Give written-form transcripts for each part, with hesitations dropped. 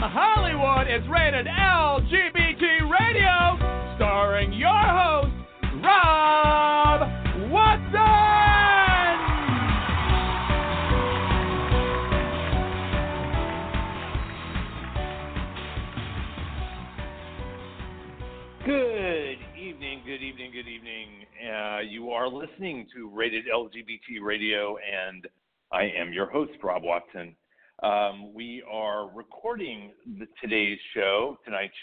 Hollywood is rated LGBT Radio, starring your host, Rob Watson! Good evening, good evening, good evening. You are listening to Rated LGBT Radio, and I am your host, Rob Watson. We are recording tonight's show,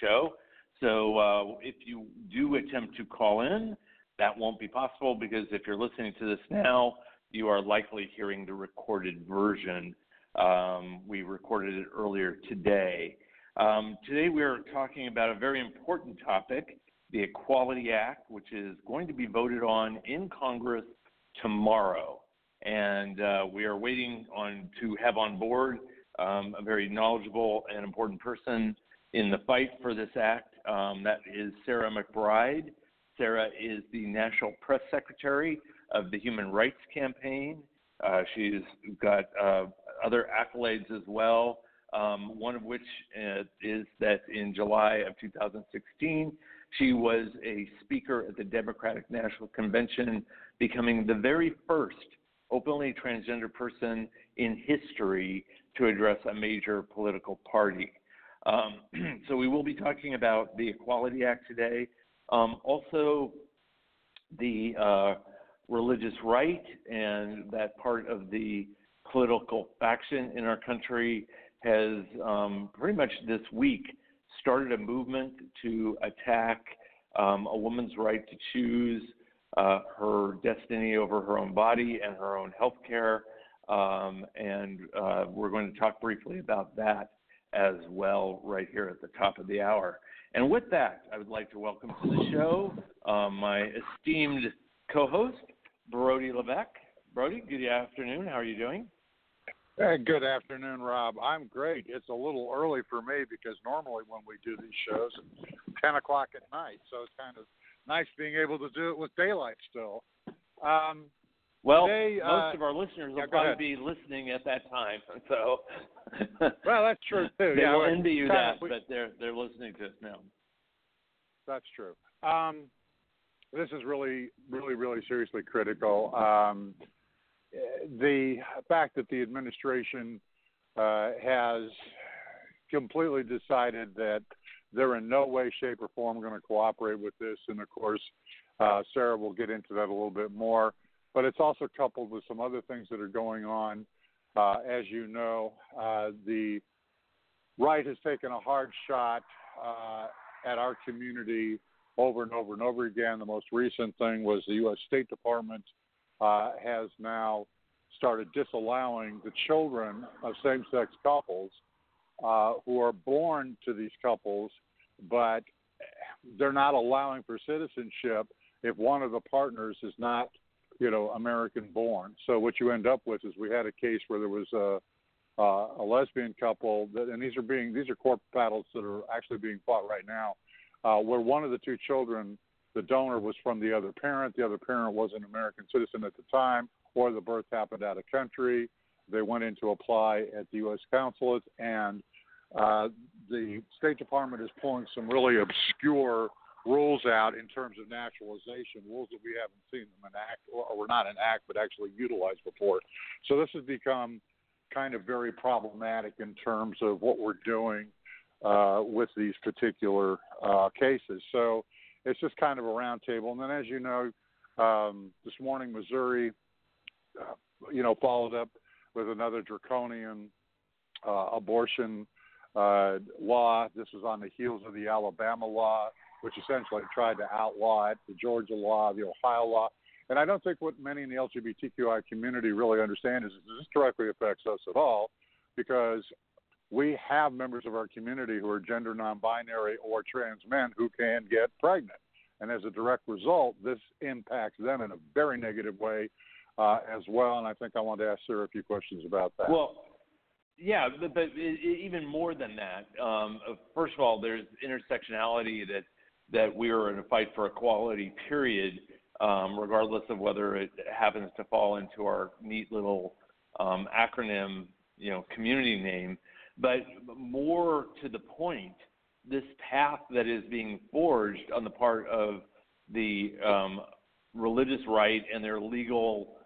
so if you do attempt to call in, that won't be possible because if you're listening to this now, you are likely hearing the recorded version. We recorded it earlier today. Today we are talking about a very important topic, the Equality Act, which is going to be voted on in Congress tomorrow. And we are waiting to have on board a very knowledgeable and important person in the fight for this act. That is Sarah McBride. Sarah is the National Press Secretary of the Human Rights Campaign. She's got other accolades as well, one of which is that in July of 2016, she was a speaker at the Democratic National Convention, becoming the very first openly transgender person in history to address a major political party. So we will be talking about the Equality Act today. Also, the religious right, and that part of the political faction in our country has pretty much this week started a movement to attack a woman's right to choose her destiny over her own body and her own health care. And we're going to talk briefly about that as well right here at the top of the hour. And with that, I would like to welcome to the show my esteemed co-host, Brody Levesque. Brody, good afternoon. How are you doing? Hey, good afternoon, Rob. I'm great. It's a little early for me because normally when we do these shows, it's 10 o'clock at night, so it's kind of nice being able to do it with daylight still. Today, most of our listeners will probably be listening at that time, so well, that's true too. They will envy you that, but they're listening to us now. That's true. This is really, really, really seriously critical. The fact that the administration has completely decided that they're in no way, shape, or form going to cooperate with this, and of course, Sarah will get into that a little bit more. But it's also coupled with some other things that are going on. As you know, the right has taken a hard shot at our community over and over and over again. The most recent thing was the U.S. State Department has now started disallowing the children of same-sex couples who are born to these couples, but they're not allowing for citizenship if one of the partners is not, American born. So what you end up with is we had a case where there was a lesbian couple and these are court battles that are actually being fought right now, where one of the two children, the donor was from the other parent. The other parent was an American citizen at the time, or the birth happened out of country. They went in to apply at the U.S. consulate, and the State Department is pulling some really obscure rules out in terms of naturalization, rules that we haven't seen them enact, or not enact, but actually utilize before. So this has become kind of very problematic in terms of what we're doing with these particular cases. So it's just kind of a roundtable. And then, as you know, this morning, Missouri, followed up with another draconian abortion law. This was on the heels of the Alabama law, which essentially tried to outlaw it, the Georgia law, the Ohio law. And I don't think what many in the LGBTQI community really understand is this directly affects us at all, because we have members of our community who are gender non-binary or trans men who can get pregnant. And as a direct result, this impacts them in a very negative way as well. And I think I want to ask Sarah a few questions about that. Well, yeah, but even more than that, first of all, there's intersectionality that we are in a fight for equality, period, regardless of whether it happens to fall into our neat little acronym, community name. But more to the point, this path that is being forged on the part of the religious right and their legal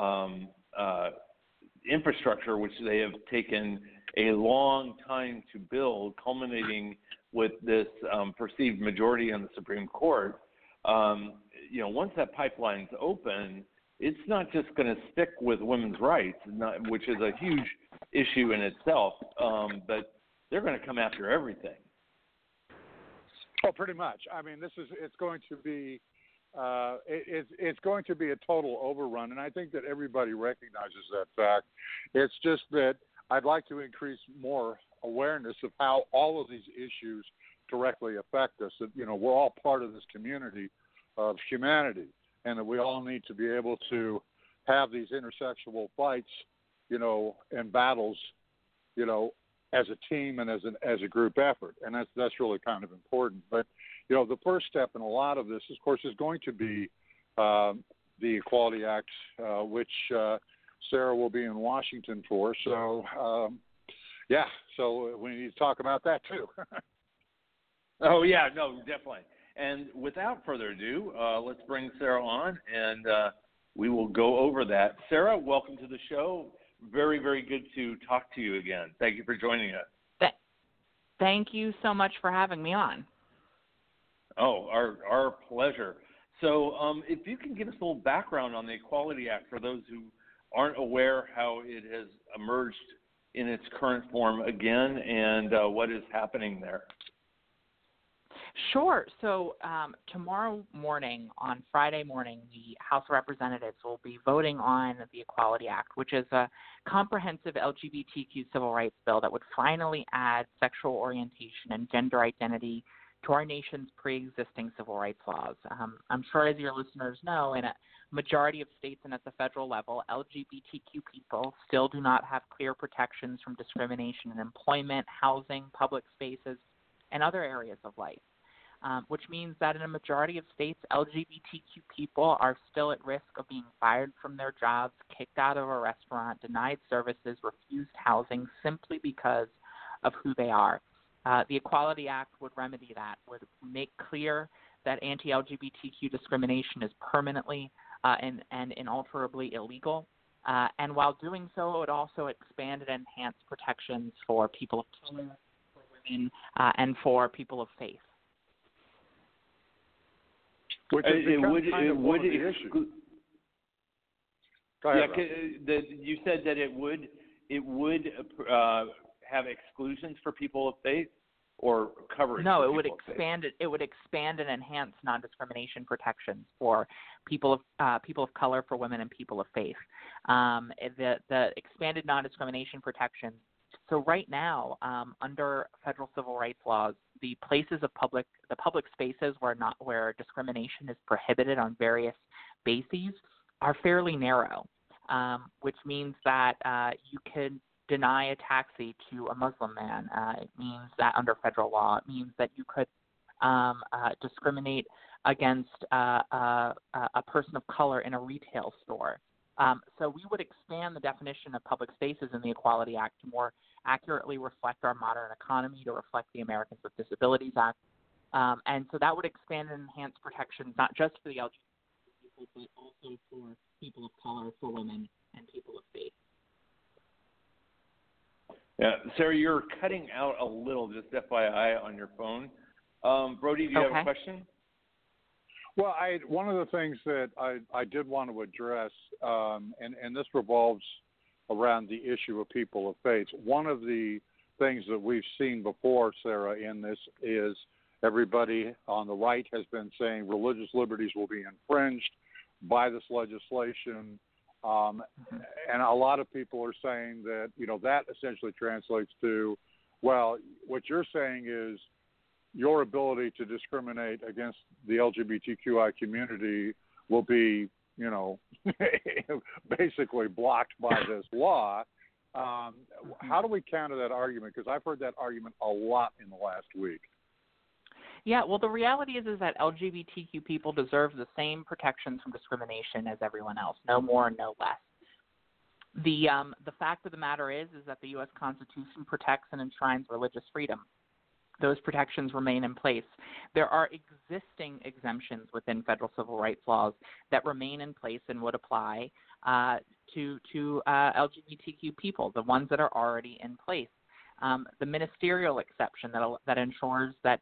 infrastructure, which they have taken a long time to build, culminating with this perceived majority on the Supreme Court. Once that pipeline's open, it's not just going to stick with women's rights, which is a huge issue in itself, but they're going to come after everything. Oh, pretty much. I mean, it's going to be it's going to be a total overrun, and I think that everybody recognizes that fact. It's just that I'd like to increase more awareness of how all of these issues directly affect us. That we're all part of this community of humanity, and that we all need to be able to have these intersexual fights, and battles, as a team and as a group effort, and that's really kind of important. But the first step in a lot of this, of course, is going to be the Equality Act, which Sarah will be in Washington for. So, so we need to talk about that too. Oh yeah, no, definitely. And without further ado, let's bring Sarah on, and we will go over that. Sarah, welcome to the show. Very, very good to talk to you again. Thank you for joining us. Thank you so much for having me on. Oh, our pleasure. So if you can give us a little background on the Equality Act for those who aren't aware how it has emerged in its current form again and what is happening there. Sure. So tomorrow morning, on Friday morning, the House of Representatives will be voting on the Equality Act, which is a comprehensive LGBTQ civil rights bill that would finally add sexual orientation and gender identity to our nation's pre-existing civil rights laws. I'm sure, as your listeners know, in a majority of states and at the federal level, LGBTQ people still do not have clear protections from discrimination in employment, housing, public spaces, and other areas of life. Which means that in a majority of states, LGBTQ people are still at risk of being fired from their jobs, kicked out of a restaurant, denied services, refused housing simply because of who they are. The Equality Act would remedy that, would make clear that anti-LGBTQ discrimination is permanently and inalterably illegal. And while doing so, it would also expand and enhance protections for people of color, for women, and for people of faith. Which would issue. You said that it would have exclusions for people of faith or coverage. No, it would expand it. It would expand and enhance non-discrimination protections for people of color, for women, and people of faith. The expanded non-discrimination protections. So right now, under federal civil rights laws, the public spaces where discrimination is prohibited on various bases are fairly narrow, which means that you can deny a taxi to a Muslim man. It means that under federal law, it means that you could discriminate against a person of color in a retail store. So we would expand the definition of public spaces in the Equality Act to more accurately reflect our modern economy, to reflect the Americans with Disabilities Act. And so that would expand and enhance protections, not just for the LGBT people, but also for people of color, for women, and people of faith. Yeah, Sarah, you're cutting out a little, just FYI, on your phone. Brody, do you have a question? Well, one of the things that I did want to address, and this revolves around the issue of people of faith. One of the things that we've seen before, Sarah, in this is everybody on the right has been saying religious liberties will be infringed by this legislation. And a lot of people are saying that, that essentially translates to, well, what you're saying is your ability to discriminate against the LGBTQI community will be, basically blocked by this law. How do we counter that argument? Because I've heard that argument a lot in the last week. Yeah, well, the reality is that LGBTQ people deserve the same protections from discrimination as everyone else, no more, no less. The fact of the matter is that the U.S. Constitution protects and enshrines religious freedom. Those protections remain in place. There are existing exemptions within federal civil rights laws that remain in place and would apply to LGBTQ people, the ones that are already in place. The ministerial exception that ensures that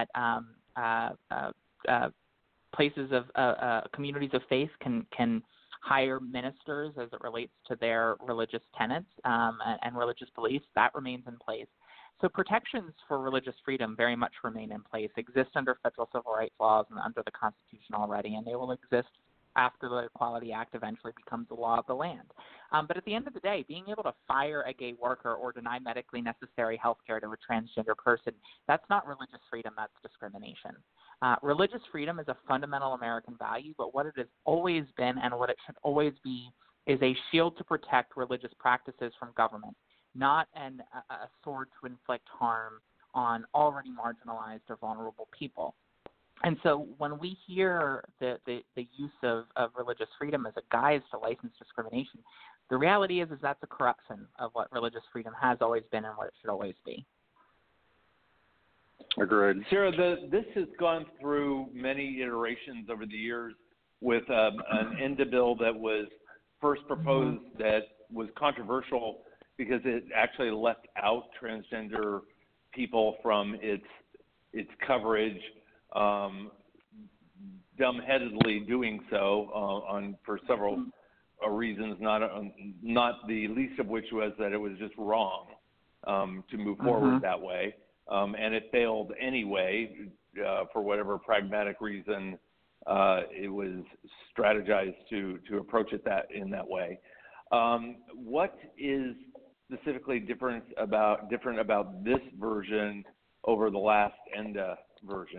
places of communities of faith can hire ministers as it relates to their religious tenets and religious beliefs, that remains in place. So protections for religious freedom very much remain in place, exist under federal civil rights laws and under the Constitution already, and they will exist after the Equality Act eventually becomes the law of the land. But at the end of the day, being able to fire a gay worker or deny medically necessary health care to a transgender person, that's not religious freedom, that's discrimination. Religious freedom is a fundamental American value, but what it has always been and what it should always be is a shield to protect religious practices from government, not a sword to inflict harm on already marginalized or vulnerable people. And so when we hear the use of religious freedom as a guise to license discrimination, the reality is that's a corruption of what religious freedom has always been and what it should always be. Agreed. Sarah, this has gone through many iterations over the years with an ENDA bill that was first proposed that was controversial because it actually left out transgender people from its coverage, dumbheadedly doing so for several reasons, not the least of which was that it was just wrong to move forward that way. And it failed anyway for whatever pragmatic reason. It was strategized to approach it in that way. What is specifically different about this version over the last ENDA version?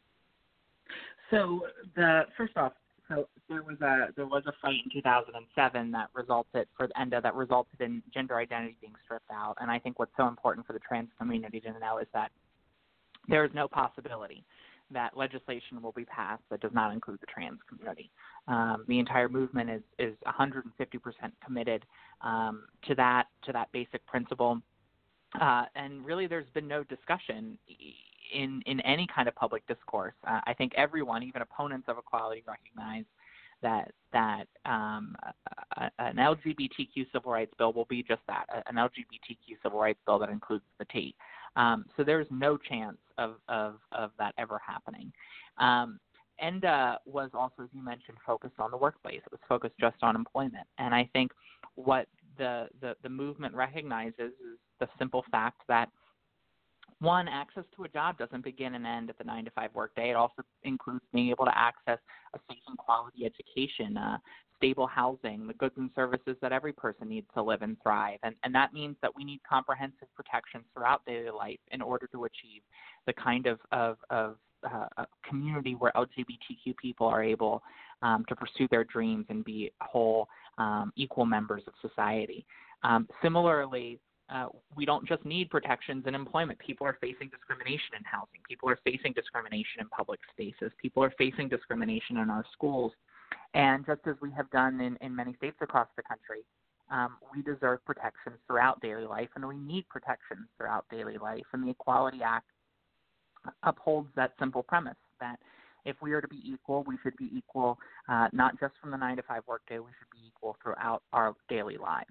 So first off, there was a fight in 2007 that resulted for the ENDA that resulted in gender identity being stripped out. And I think what's so important for the trans community to know is that there is no possibility that legislation will be passed that does not include the trans community. The entire movement is 150% committed to that basic principle. And really, there's been no discussion in any kind of public discourse. I think everyone, even opponents of equality, recognize that an LGBTQ civil rights bill will be just that, an LGBTQ civil rights bill that includes the T. So there's no chance of that ever happening. ENDA was also, as you mentioned, focused on the workplace. It was focused just on employment. And I think what the movement recognizes is the simple fact that, one, access to a job doesn't begin and end at the 9-to-5 workday. It also includes being able to access a safe and quality education, stable housing, the goods and services that every person needs to live and thrive. And that means that we need comprehensive protections throughout daily life in order to achieve the kind of a community where LGBTQ people are able to pursue their dreams and be whole, equal members of society. Similarly, we don't just need protections in employment. People are facing discrimination in housing. People are facing discrimination in public spaces. People are facing discrimination in our schools. And just as we have done in many states across the country, we deserve protections throughout daily life, and we need protections throughout daily life. And the Equality Act upholds that simple premise that if we are to be equal, we should be equal not just from the 9-to-5 workday, we should be equal throughout our daily lives.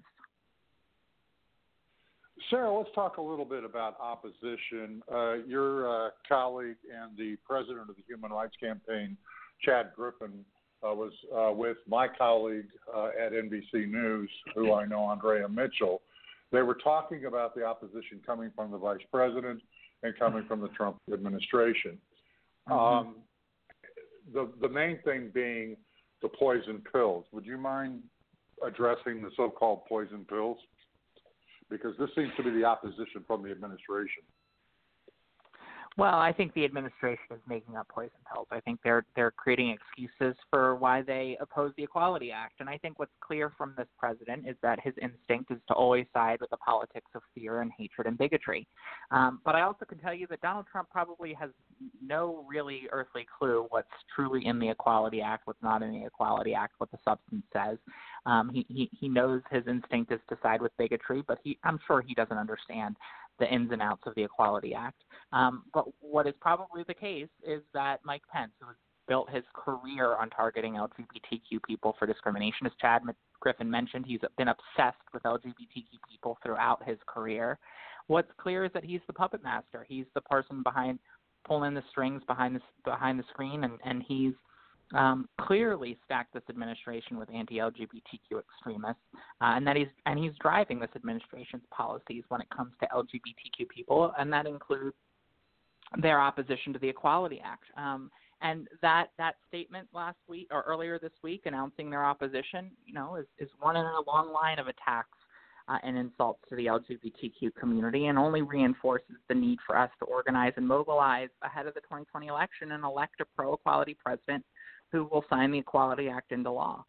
Sarah, let's talk a little bit about opposition. Your colleague and the president of the Human Rights Campaign, Chad Griffin, was with my colleague at NBC News, who I know, Andrea Mitchell. They were talking about the opposition coming from the vice president and coming from the Trump administration. The main thing being the poison pills. Would you mind addressing the so-called poison pills? Because this seems to be the opposition from the administration. Well, I think the administration is making up poison pills. I think they're creating excuses for why they oppose the Equality Act. And I think what's clear from this president is that his instinct is to always side with the politics of fear and hatred and bigotry. But I also can tell you that Donald Trump probably has no really earthly clue what's truly in the Equality Act, what's not in the Equality Act, what the substance says. He knows his instinct is to side with bigotry, but I'm sure he doesn't understand the ins and outs of the Equality Act. But what is probably the case is that Mike Pence, who has built his career on targeting LGBTQ people for discrimination, as Chad Griffin mentioned, he's been obsessed with LGBTQ people throughout his career. What's clear is that he's the puppet master. He's the person behind pulling the strings behind the screen, and he's clearly stacked this administration with anti-LGBTQ extremists, and he's driving this administration's policies when it comes to LGBTQ people, and that includes their opposition to the Equality Act. And that statement last week or earlier this week announcing their opposition, is one in a long line of attacks and insults to the LGBTQ community, and only reinforces the need for us to organize and mobilize ahead of the 2020 election and elect a pro-equality president who will sign the Equality Act into law.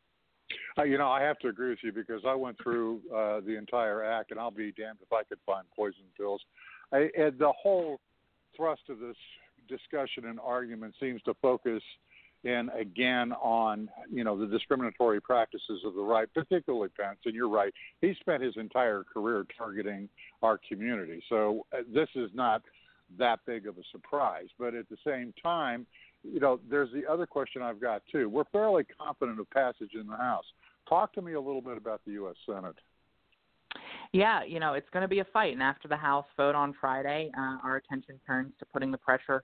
I have to agree with you because I went through the entire act, and I'll be damned if I could find poison pills. And the whole thrust of this discussion and argument seems to focus in again on, the discriminatory practices of the right, particularly Pence. And you're right, he spent his entire career targeting our community. So this is not that big of a surprise. But at the same time, there's the other question I've got, too. We're fairly confident of passage in the House. Talk to me a little bit about the U.S. Senate. Yeah, it's going to be a fight. And after the House vote on Friday, our attention turns to putting the pressure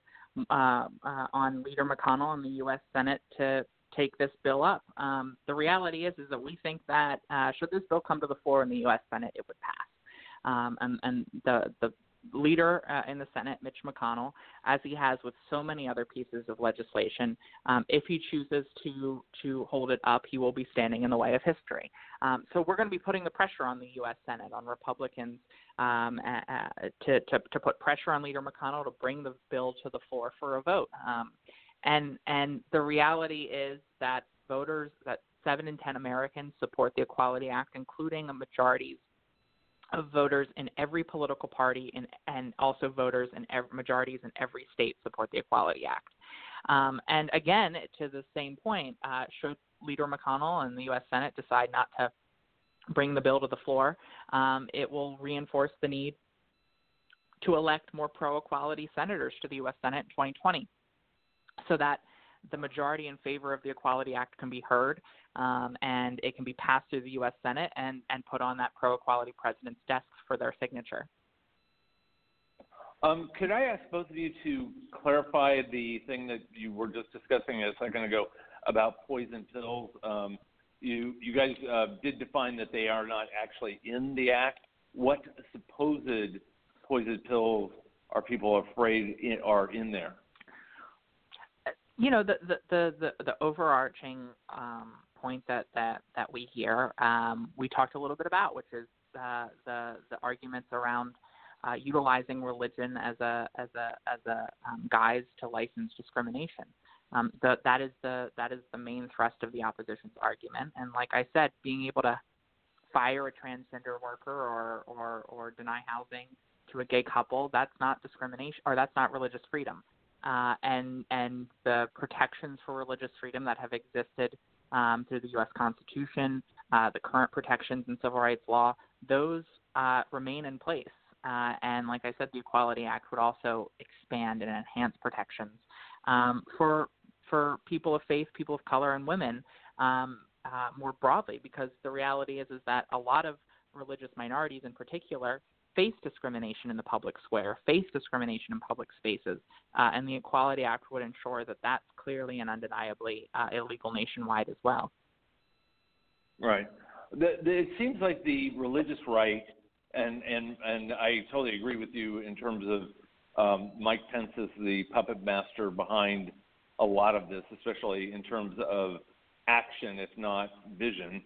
on Leader McConnell and the U.S. Senate to take this bill up. The reality is that we think that should this bill come to the floor in the U.S. Senate, it would pass. And the leader in the Senate, Mitch McConnell, as he has with so many other pieces of legislation, if he chooses to hold it up, he will be standing in the way of history. So we're going to be putting the pressure on the U.S. Senate, on Republicans, to put pressure on Leader McConnell to bring the bill to the floor for a vote. And the reality is that voters, that 7 in 10 Americans support the Equality Act, including a majority of voters in every political party and also voters in majorities in every state support the Equality Act. And again, to the same point, should Leader McConnell and the U.S. Senate decide not to bring the bill to the floor, it will reinforce the need to elect more pro-equality senators to the U.S. Senate in 2020 so that the majority in favor of the Equality Act can be heard, and it can be passed through the U.S. Senate and put on that pro-equality president's desk for their signature. Could I ask both of you to clarify the thing that you were just discussing a second ago about poison pills? You guys did define that they are not actually in the act. What supposed poison pills are people afraid are in there? The overarching point that we hear, we talked a little bit about, which is the arguments around utilizing religion as a guise to license discrimination. That is the main thrust of the opposition's argument. And like I said, being able to fire a transgender worker or deny housing to a gay couple, that's not discrimination, or that's not religious freedom. And the protections for religious freedom that have existed through the U.S. Constitution, the current protections in civil rights law, those remain in place. And like I said, the Equality Act would also expand and enhance protections for people of faith, people of color, and women more broadly, because the reality is that a lot of religious minorities in particular face discrimination in the public square, face discrimination in public spaces, and the Equality Act would ensure that that's clearly and undeniably illegal nationwide as well. Right. It seems like the religious right, and I totally agree with you in terms of Mike Pence is the puppet master behind a lot of this, especially in terms of action, if not vision.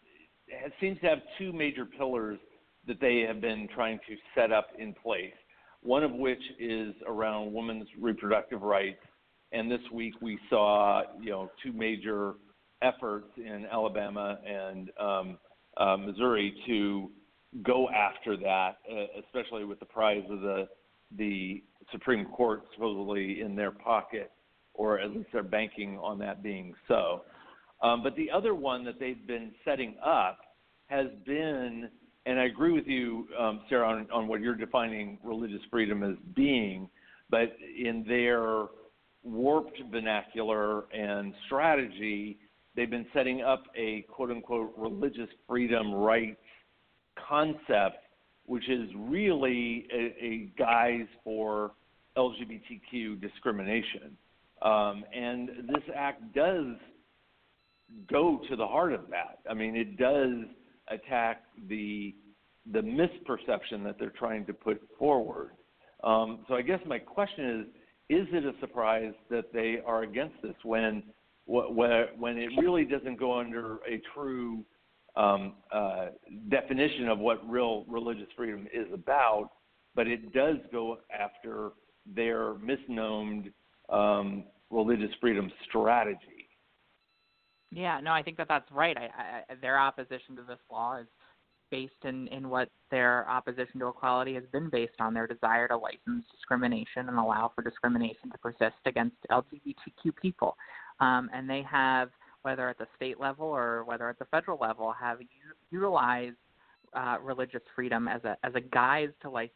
It seems to have two major pillars that they have been trying to set up in place. one of which is around women's reproductive rights. And this week we saw, two major efforts in Alabama and Missouri to go after that, especially with the prize of the Supreme Court supposedly in their pocket, or at least they're banking on that being so. But the other one that they've been setting up has been, and I agree with you, Sarah, on what you're defining religious freedom as being, but in their warped vernacular and strategy, they've been setting up a quote-unquote religious freedom rights concept, which is really a guise for LGBTQ discrimination. And this act does go to the heart of that. I mean, it does attack the misperception that they're trying to put forward. So I guess my question is it a surprise that they are against this when it really doesn't go under a true definition of what real religious freedom is about, but it does go after their misnomed religious freedom strategy? Yeah, no, I think that's right. Their opposition to this law is based in what their opposition to equality has been based on, their desire to license discrimination and allow for discrimination to persist against LGBTQ people. And they have, whether at the state level or whether at the federal level, have utilized religious freedom as a guise to license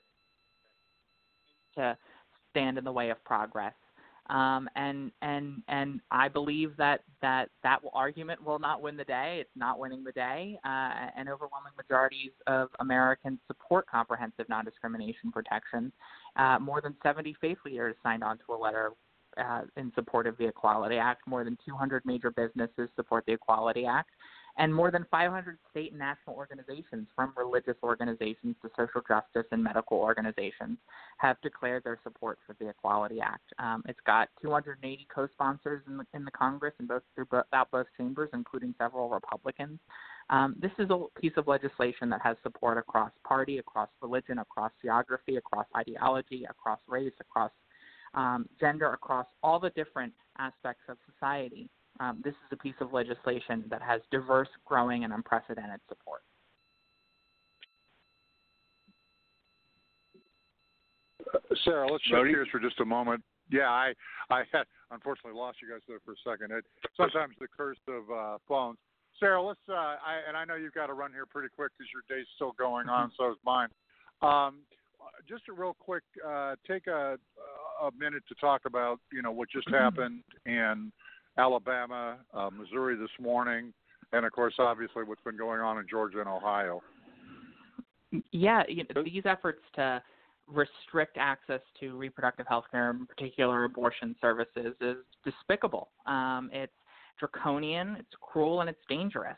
to stand in the way of progress. And I believe that argument will not win the day. It's not winning the day. And overwhelming majorities of Americans support comprehensive non-discrimination protections. More than 70 faith leaders signed on to a letter in support of the Equality Act. More than 200 major businesses support the Equality Act. And more than 500 state and national organizations, from religious organizations to social justice and medical organizations, have declared their support for the Equality Act. It's got 280 co-sponsors in the Congress and throughout both chambers, including several Republicans. This is a piece of legislation that has support across party, across religion, across geography, across ideology, across race, across gender, across all the different aspects of society. This is a piece of legislation that has diverse, growing, and unprecedented support. Sarah, let's shift gears for just a moment. Yeah, I had unfortunately lost you guys there for a second. Sometimes the curse of phones. Sarah, let's. And I know you've got to run here pretty quick because your day's still going on. So is mine. Just a real quick, take a minute to talk about what just happened in Alabama, Missouri this morning, and of course, obviously, what's been going on in Georgia and Ohio. Yeah, these efforts to restrict access to reproductive health care, in particular abortion services, is despicable. It's draconian, it's cruel, and it's dangerous.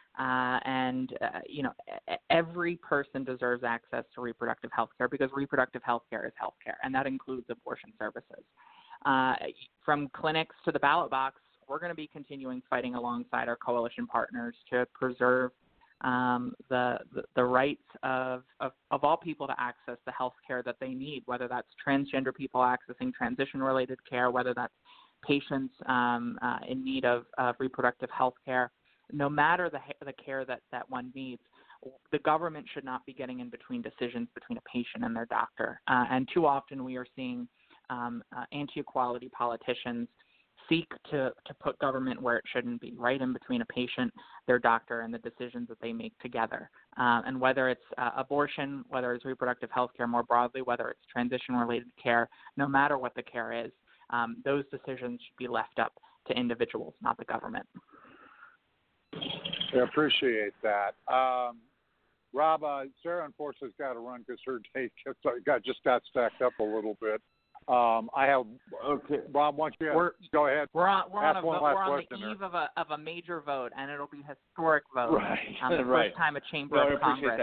Every person deserves access to reproductive health care because reproductive health care is health care, and that includes abortion services. From clinics to the ballot box, we're going to be continuing fighting alongside our coalition partners to preserve the rights of all people to access the health care that they need, whether that's transgender people accessing transition-related care, whether that's patients in need of reproductive health care. No matter the care that one needs, the government should not be getting in between decisions between a patient and their doctor. And too often we are seeing anti-equality politicians seek to put government where it shouldn't be, right in between a patient, their doctor, and the decisions that they make together. And whether it's abortion, whether it's reproductive health care more broadly, whether it's transition-related care, no matter what the care is, those decisions should be left up to individuals, not the government. I appreciate that. Rob, Sarah unfortunately has got to run because her day just got stacked up a little bit. I have Rob. Why don't you go ahead? We're on the eve of a major vote, and it'll be a historic vote. Right. The first time a chamber of Congress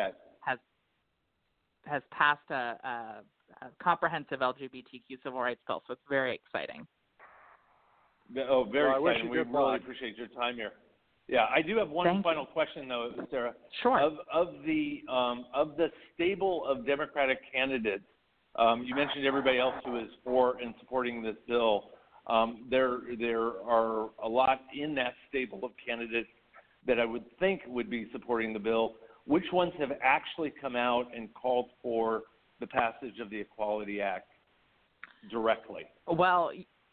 has passed a comprehensive LGBTQ civil rights bill. So it's very exciting. Oh, very exciting. We really appreciate your time here. Yeah, I do have one final question, though, Sarah. Sure. Of the stable of Democratic candidates You mentioned everybody else who is for and supporting this bill. There are a lot in that stable of candidates that I would think would be supporting the bill. Which ones have actually come out and called for the passage of the Equality Act directly? Well,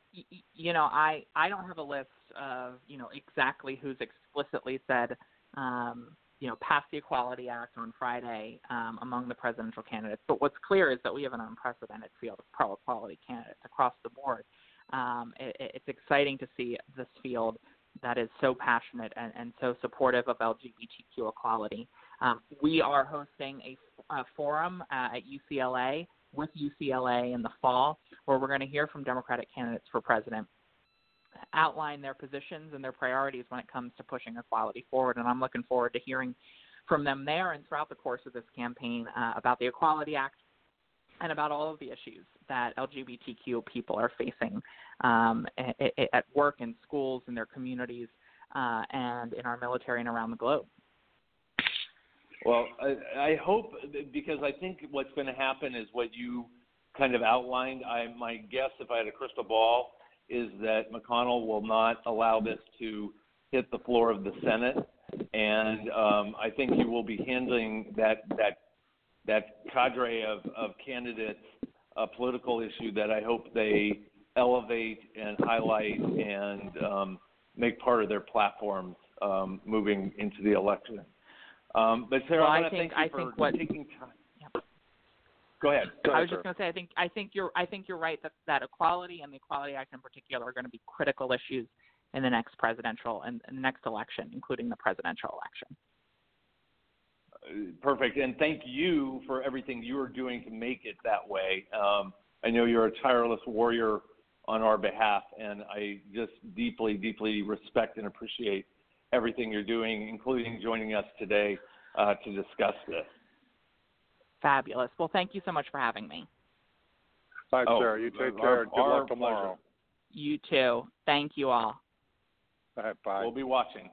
I don't have a list of, exactly who's explicitly said, pass the Equality Act on Friday among the presidential candidates. But what's clear is that we have an unprecedented field of pro-equality candidates across the board. It's exciting to see this field that is so passionate and so supportive of LGBTQ equality. We are hosting a forum at UCLA with UCLA in the fall, where we're going to hear from Democratic candidates for president, outline their positions and their priorities when it comes to pushing equality forward. And I'm looking forward to hearing from them there and throughout the course of this campaign about the Equality Act and about all of the issues that LGBTQ people are facing at work, in schools, in their communities, and in our military and around the globe. Well, I hope, because I think what's going to happen is what you kind of outlined. My guess, if I had a crystal ball, is that McConnell will not allow this to hit the floor of the Senate, and I think he will be handling that cadre of candidates a political issue that I hope they elevate and highlight and make part of their platforms moving into the election. But Sarah, I want to thank you for taking time. Yeah. Go ahead. I was just going to say, I think you're right that equality and the Equality Act in particular are going to be critical issues in the next presidential and the next election, including the presidential election. Perfect, and thank you for everything you are doing to make it that way. I know you're a tireless warrior on our behalf, and I just deeply, deeply respect and appreciate everything you're doing, including joining us today to discuss this. Fabulous. Well, thank you so much for having me. All right, Sarah. You take care. Good luck tomorrow. Pleasure. You too. Thank you all. All right, bye. We'll be watching.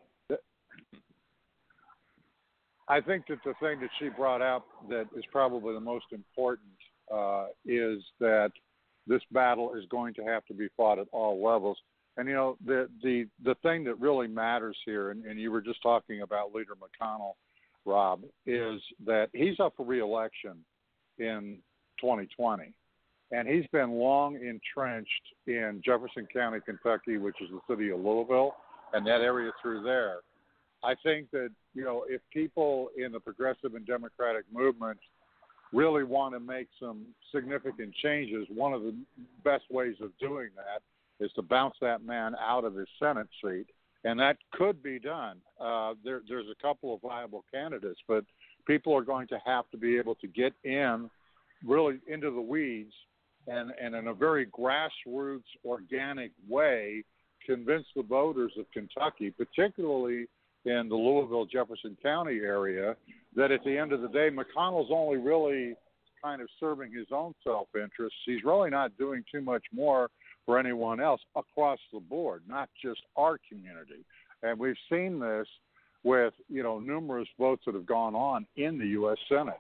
I think that the thing that she brought up that is probably the most important is that this battle is going to have to be fought at all levels. And, the thing that really matters here, and you were just talking about Leader McConnell, Rob, is that he's up for re-election in 2020. And he's been long entrenched in Jefferson County, Kentucky, which is the city of Louisville, and that area through there. I think that, if people in the progressive and democratic movement really want to make some significant changes, one of the best ways of doing that is to bounce that man out of his Senate seat. And that could be done. There's a couple of viable candidates, but people are going to have to be able to get really into the weeds and in a very grassroots, organic way, convince the voters of Kentucky, particularly in the Louisville, Jefferson County area, that at the end of the day, McConnell's only really kind of serving his own self-interest. He's really not doing too much more for anyone else across the board, not just our community. And we've seen this with, numerous votes that have gone on in the U.S. Senate.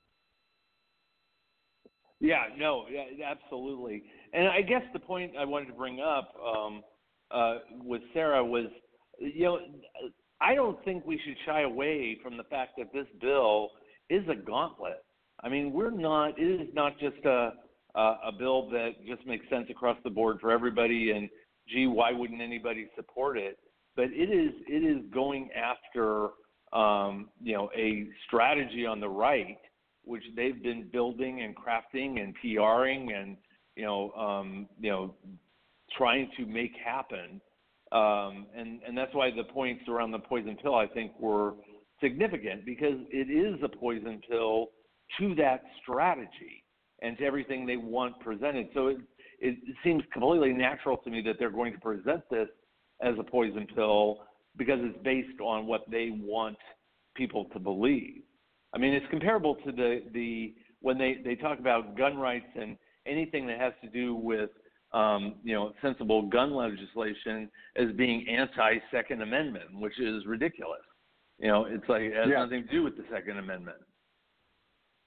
Yeah, no, absolutely. And I guess the point I wanted to bring up with Sarah was, I don't think we should shy away from the fact that this bill is a gauntlet. I mean, it is not just a bill that just makes sense across the board for everybody and, gee, why wouldn't anybody support it? But it is going after, a strategy on the right, which they've been building and crafting and PRing and, trying to make happen. And that's why the points around the poison pill, I think, were significant, because it is a poison pill to that strategy and to everything they want presented. So it seems completely natural to me that they're going to present this as a poison pill because it's based on what they want people to believe. I mean, it's comparable to the when they talk about gun rights and anything that has to do with sensible gun legislation as being anti-Second Amendment, which is ridiculous. It's like it has nothing to do with the Second Amendment.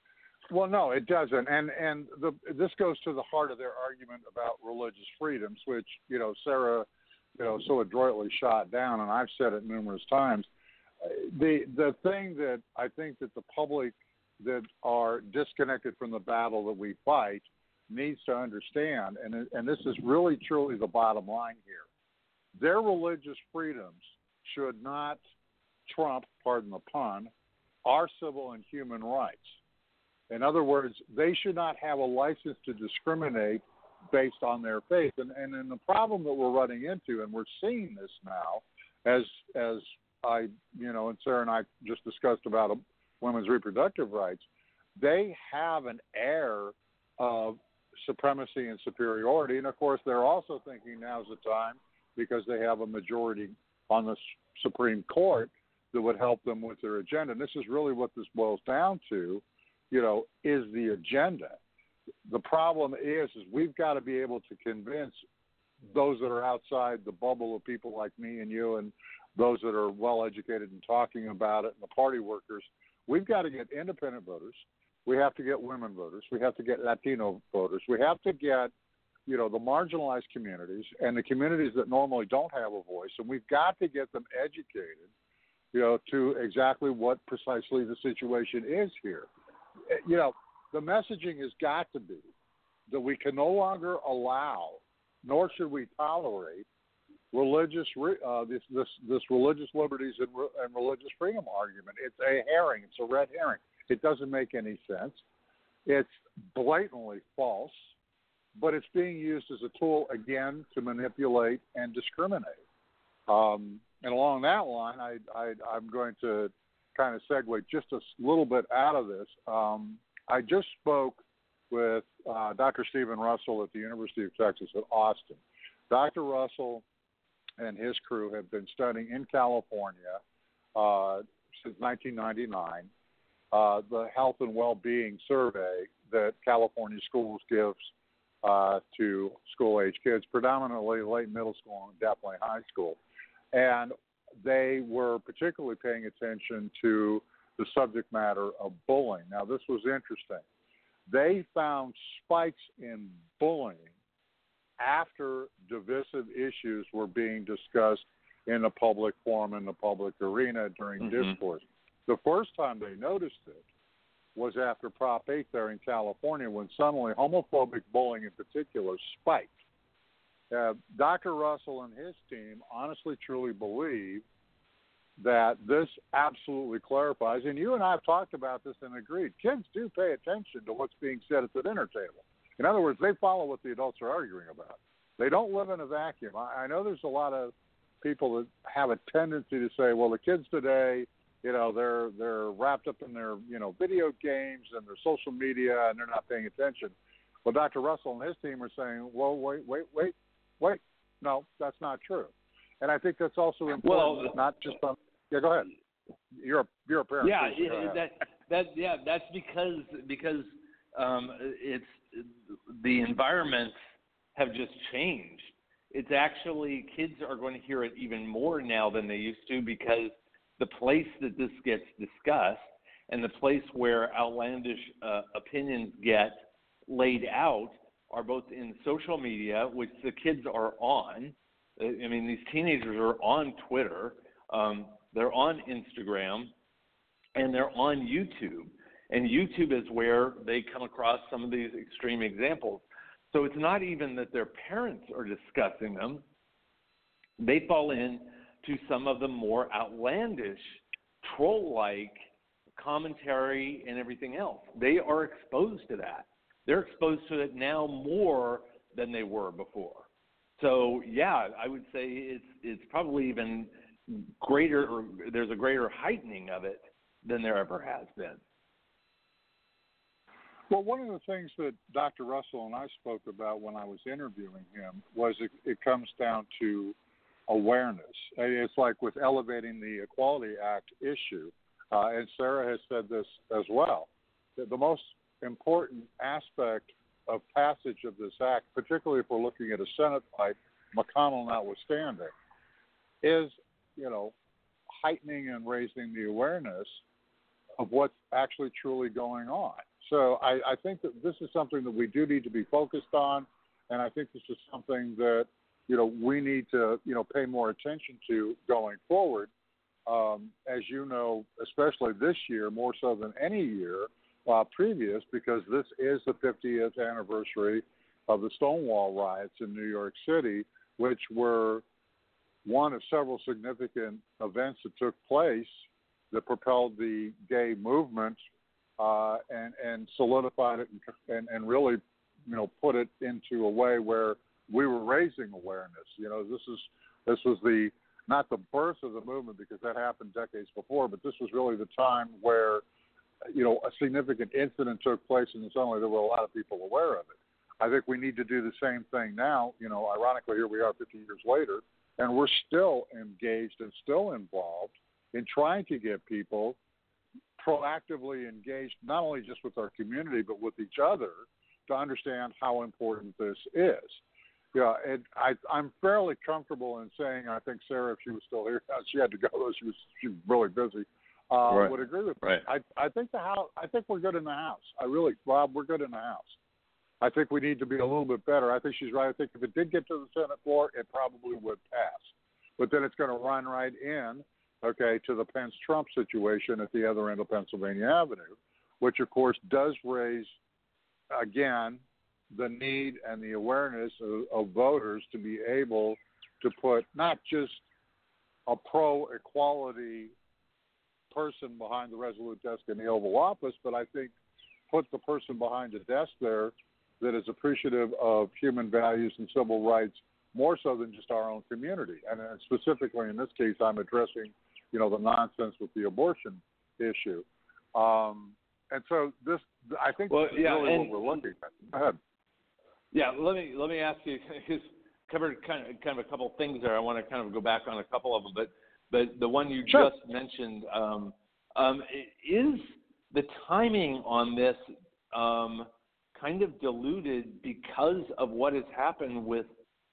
Well, no, it doesn't, and this goes to the heart of their argument about religious freedoms, which Sarah, so adroitly shot down, and I've said it numerous times. The thing that I think that the public that are disconnected from the battle that we fight needs to understand, and this is really truly the bottom line here. Their religious freedoms should not trump, pardon the pun, our civil and human rights. In other words, they should not have a license to discriminate based on their faith. And the problem that we're running into, and we're seeing this now, as I, and Sarah and I just discussed about women's reproductive rights, they have an air of supremacy and superiority. And, of course, they're also thinking now's the time, because they have a majority on the Supreme Court that would help them with their agenda. And this is really what this boils down to, is the agenda. The problem is we've got to be able to convince those that are outside the bubble of people like me and you and those that are well-educated and talking about it and the party workers. We've got to get independent voters. We have to get women voters. We have to get Latino voters. We have to get, the marginalized communities and the communities that normally don't have a voice, and we've got to get them educated, to exactly what precisely the situation is here. The messaging has got to be that we can no longer allow, nor should we tolerate, religious this religious liberties and religious freedom argument. It's a herring. It's a red herring. It doesn't make any sense. It's blatantly false, but it's being used as a tool, again, to manipulate and discriminate. And along that line, I'm going to kind of segue just a little bit out of this. I just spoke with Dr. Stephen Russell at the University of Texas at Austin. Dr. Russell and his crew have been studying in California since 1999 the health and well-being survey that California schools gives to school-age kids, predominantly late middle school and definitely high school. And they were particularly paying attention to the subject matter of bullying. Now, this was interesting. They found spikes in bullying after divisive issues were being discussed in the public forum, in the public arena during discourse. The first time they noticed it was after Prop 8 there in California, when suddenly homophobic bullying in particular spiked. Dr. Russell and his team honestly, truly believe that this absolutely clarifies, and you and I have talked about this and agreed, kids do pay attention to what's being said at the dinner table. In other words, they follow what the adults are arguing about. They don't live in a vacuum. I know there's a lot of people that have a tendency to say, well, the kids today, they're wrapped up in their, video games and their social media, and they're not paying attention. Well, Dr. Russell and his team are saying, well, wait. No, that's not true. And I think that's also important, not just on. Yeah, go ahead. You're a parent. Yeah, that's because it's the environments have just changed. It's actually, kids are going to hear it even more now than they used to, because the place that this gets discussed and the place where outlandish opinions get laid out are both in social media, which the kids are on. I mean, these teenagers are on Twitter, they're on Instagram, and they're on YouTube. And YouTube is where they come across some of these extreme examples. So it's not even that their parents are discussing them. They fall into some of the more outlandish, troll-like commentary and everything else. They are exposed to that. They're exposed to it now more than they were before. So, yeah, I would say it's probably even greater, or there's a greater heightening of it than there ever has been. Well, one of the things that Dr. Russell and I spoke about when I was interviewing him was it comes down to awareness. It's like with elevating the Equality Act issue, and Sarah has said this as well, that the most important aspect of passage of this act, particularly if we're looking at a Senate fight, McConnell notwithstanding, is, heightening and raising the awareness of what's actually truly going on. So I think that this is something that we do need to be focused on, and I think this is something that, we need to, pay more attention to going forward. As you know, especially this year, more so than any year previous, because this is the 50th anniversary of the Stonewall riots in New York City, which were one of several significant events that took place that propelled the gay movement and solidified it and really, put it into a way where we were raising awareness. This was not the birth of the movement, because that happened decades before, but this was really the time where, a significant incident took place, and suddenly there were a lot of people aware of it. I think we need to do the same thing now. Ironically, here we are 50 years later, and we're still engaged and still involved in trying to get people proactively engaged, not only just with our community, but with each other, to understand how important this is. Yeah, and I'm fairly comfortable in saying, I think Sarah, if she was still here, she had to go, though she was really busy, right. would agree with me. Right. I think we're good in the House. Rob, we're good in the House. I think we need to be a little bit better. I think she's right. I think if it did get to the Senate floor, it probably would pass. But then it's going to run right in, to the Pence-Trump situation at the other end of Pennsylvania Avenue, which, of course, does raise, again, the need and the awareness of voters to be able to put not just a pro-equality person behind the resolute desk in the Oval Office, but I think put the person behind the desk there that is appreciative of human values and civil rights more so than just our own community. And specifically in this case, I'm addressing, the nonsense with the abortion issue. And so this, I think, is really what we're looking at. Go ahead. Yeah, let me ask you. He's covered kind of a couple things there. I want to kind of go back on a couple of them, but the one you Sure. just mentioned, is the timing on this kind of diluted because of what has happened with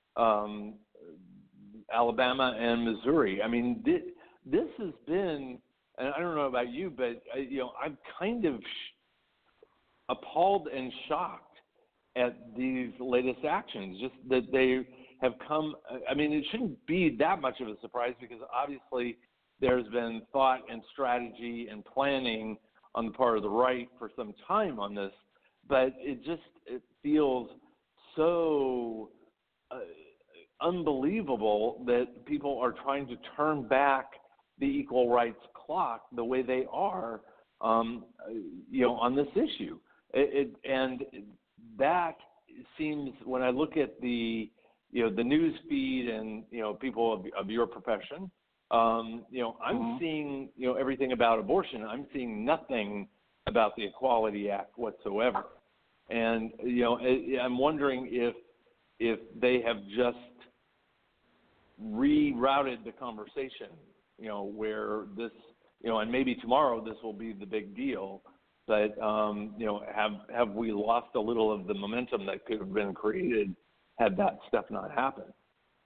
Alabama and Missouri? I mean, this has been, and I don't know about you, but I'm kind of appalled and shocked at these latest actions, just that they have come. I mean, it shouldn't be that much of a surprise, because obviously there's been thought and strategy and planning on the part of the right for some time on this, but it feels so unbelievable that people are trying to turn back the equal rights clock the way they are, on this issue. And that seems, when I look at the news feed and, people of your profession, I'm seeing, everything about abortion. I'm seeing nothing about the Equality Act whatsoever. And, I'm wondering if they have just rerouted the conversation, where this, and maybe tomorrow this will be the big deal. But, have we lost a little of the momentum that could have been created had that stuff not happened?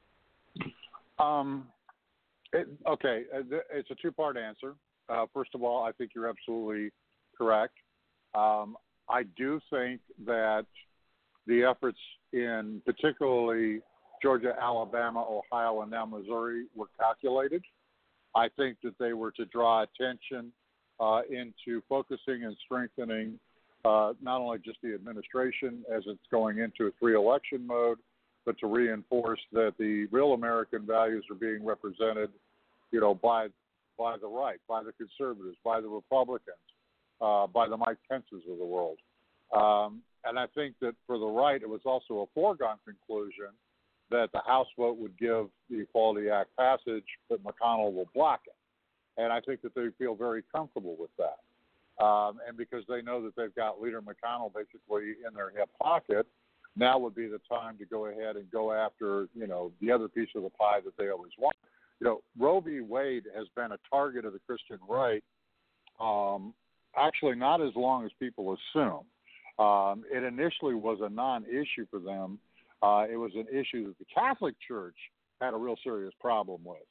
It's a two-part answer. First of all, I think you're absolutely correct. I do think that the efforts in particularly Georgia, Alabama, Ohio, and now Missouri were calculated. I think that they were to draw attention into focusing and strengthening not only just the administration as it's going into its re-election mode, but to reinforce that the real American values are being represented, by the right, by the conservatives, by the Republicans, by the Mike Pences of the world. And I think that for the right, it was also a foregone conclusion that the House vote would give the Equality Act passage, but McConnell will block it. And I think that they feel very comfortable with that. And because they know that they've got Leader McConnell basically in their hip pocket, now would be the time to go ahead and go after, the other piece of the pie that they always want. Roe v. Wade has been a target of the Christian right, actually not as long as people assume. It initially was a non-issue for them. It was an issue that the Catholic Church had a real serious problem with.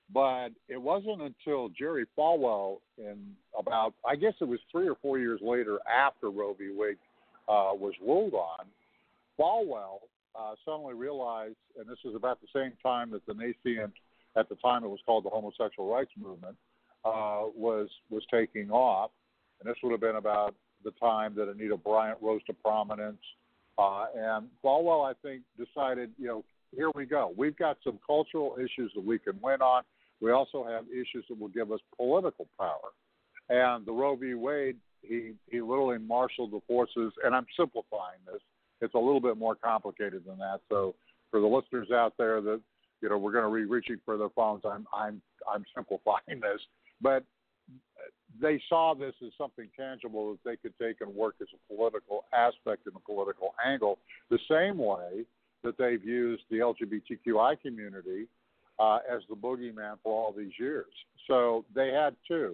But it wasn't until Jerry Falwell in about, I guess it was 3 or 4 years later after Roe v. Wade was ruled on, Falwell suddenly realized, and this was about the same time that the nascent, at the time it was called the homosexual rights movement, was taking off. And this would have been about the time that Anita Bryant rose to prominence. And Falwell, I think, decided, here we go. We've got some cultural issues that we can win on. We also have issues that will give us political power. And the Roe v. Wade, he literally marshaled the forces, and I'm simplifying this. It's a little bit more complicated than that. So for the listeners out there that, we're going to be reaching for their phones, I'm simplifying this. But they saw this as something tangible that they could take and work as a political aspect and a political angle, the same way that they've used the LGBTQI community as the boogeyman for all these years. So they had two.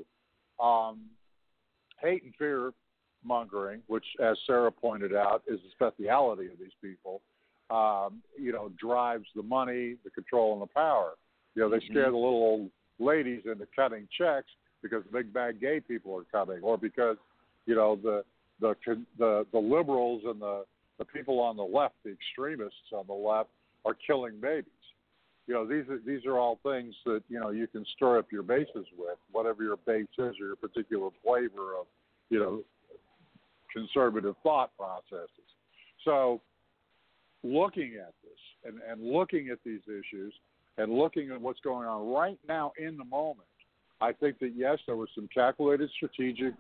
Hate and fear mongering, which, as Sarah pointed out, is the speciality of these people, drives the money, the control, and the power. They scare the little old ladies into cutting checks because big bad gay people are coming, or because, the liberals and the people on the left, the extremists on the left, are killing babies. These are all things that, you can stir up your bases with, whatever your base is or your particular flavor of, conservative thought processes. So looking at this and looking at these issues and looking at what's going on right now in the moment, I think that, yes, there were some calculated strategic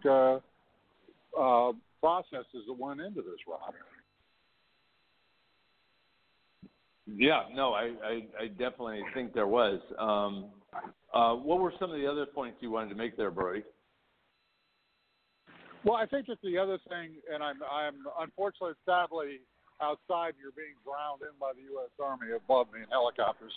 processes that went into this, Rob. Yeah, no, I definitely think there was. What were some of the other points you wanted to make there, Brody? Well, I think that the other thing, and I'm unfortunately, sadly, outside, you're being drowned in by the U.S. Army above me in helicopters.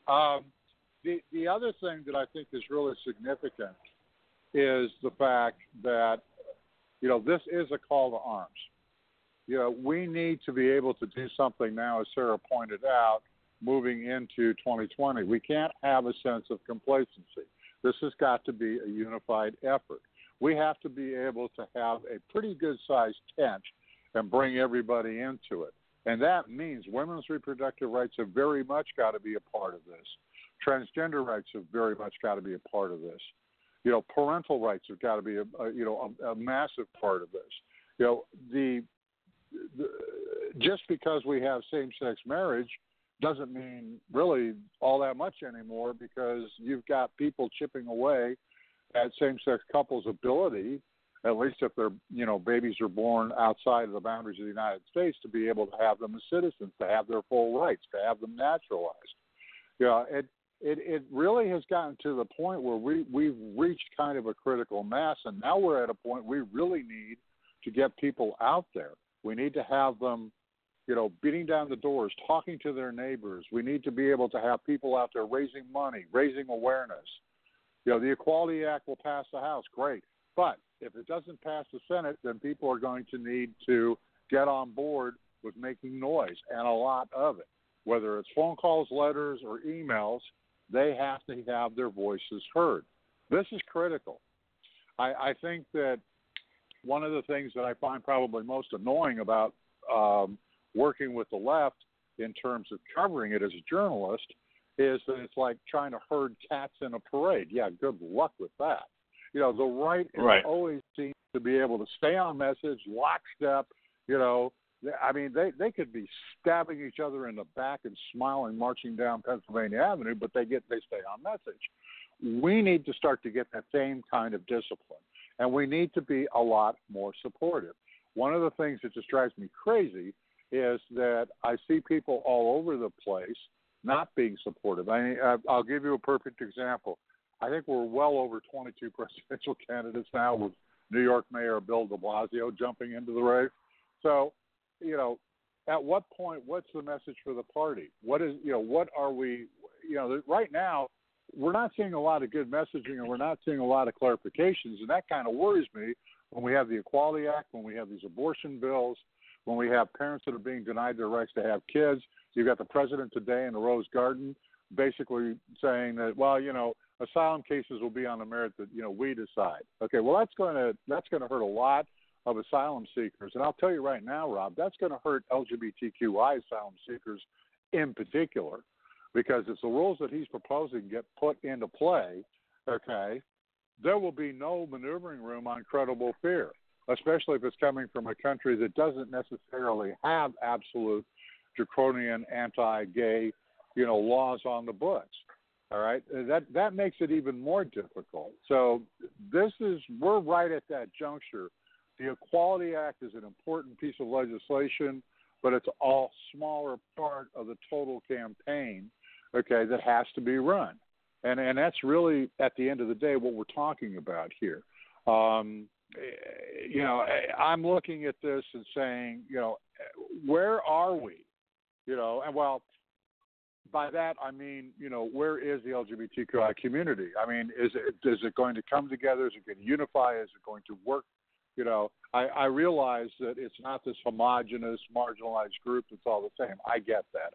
The other thing that I think is really significant is the fact that, this is a call to arms. We need to be able to do something now, as Sarah pointed out, moving into 2020. We can't have a sense of complacency. This has got to be a unified effort. We have to be able to have a pretty good-sized tent and bring everybody into it. And that means women's reproductive rights have very much got to be a part of this. Transgender rights have very much got to be a part of this. Parental rights have got to be a massive part of this. Just because we have same-sex marriage doesn't mean really all that much anymore, because you've got people chipping away at same-sex couples' ability, at least if their babies are born outside of the boundaries of the United States, to be able to have them as citizens, to have their full rights, to have them naturalized. It really has gotten to the point where we've reached kind of a critical mass, and now we're at a point we really need to get people out there. We need to have them, beating down the doors, talking to their neighbors. We need to be able to have people out there raising money, raising awareness. The Equality Act will pass the House, great. But if it doesn't pass the Senate, then people are going to need to get on board with making noise, and a lot of it. Whether it's phone calls, letters, or emails, they have to have their voices heard. This is critical. I think that one of the things that I find probably most annoying about working with the left in terms of covering it as a journalist is that it's like trying to herd cats in a parade. Yeah, good luck with that. The right always seems to be able to stay on message, lockstep. They could be stabbing each other in the back and smiling, marching down Pennsylvania Avenue, but they stay on message. We need to start to get that same kind of discipline, and we need to be a lot more supportive. One of the things that just drives me crazy is that I see people all over the place not being supportive. I'll give you a perfect example. I think we're well over 22 presidential candidates now, with New York Mayor Bill de Blasio jumping into the race. So, at what point, what's the message for the party? What are we, right now, we're not seeing a lot of good messaging, and we're not seeing a lot of clarifications, and that kind of worries me when we have the Equality Act, when we have these abortion bills, when we have parents that are being denied their rights to have kids. You've got the president today in the Rose Garden basically saying that, asylum cases will be on the merit that we decide. Okay, well that's going to hurt a lot of asylum seekers, and I'll tell you right now, Rob, that's going to hurt LGBTQI asylum seekers in particular, because if the rules that he's proposing get put into play, okay, there will be no maneuvering room on credible fear, especially if it's coming from a country that doesn't necessarily have absolute draconian anti-gay, laws on the books. All right, that makes it even more difficult. So we're right at that juncture. The Equality Act is an important piece of legislation, but it's a smaller part of the total campaign, okay, that has to be run. And that's really, at the end of the day, what we're talking about here. I'm looking at this and saying, where are we? And well, by that I mean, where is the LGBTQI community? I mean, is it going to come together? Is it going to unify? Is it going to work? I realize that it's not this homogenous, marginalized group that's all the same. I get that.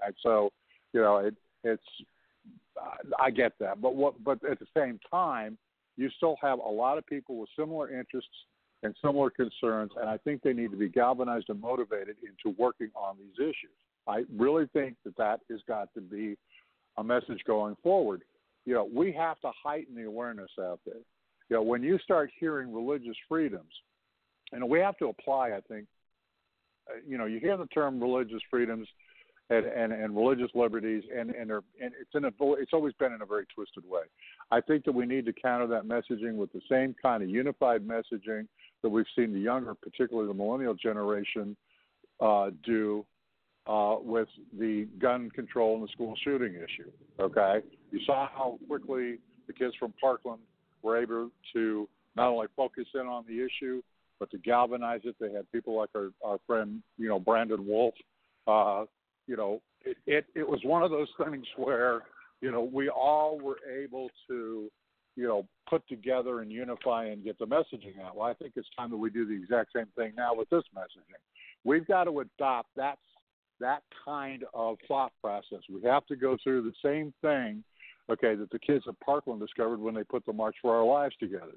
I get that. But at the same time, you still have a lot of people with similar interests and similar concerns, and I think they need to be galvanized and motivated into working on these issues. I really think that has got to be a message going forward. We have to heighten the awareness out there. When you start hearing religious freedoms, and we have to apply, I think, you hear the term religious freedoms and religious liberties, and it's always been in a very twisted way. I think that we need to counter that messaging with the same kind of unified messaging that we've seen the younger, particularly the millennial generation, do with the gun control and the school shooting issue. Okay, you saw how quickly the kids from Parkland were able to not only focus in on the issue, but to galvanize it. They had people like our friend, Brandon Wolf. It was one of those things where, we all were able to, put together and unify and get the messaging out. Well, I think it's time that we do the exact same thing now with this messaging. We've got to adopt that kind of thought process. We have to go through the same thing, okay, that the kids at Parkland discovered when they put the March for Our Lives together.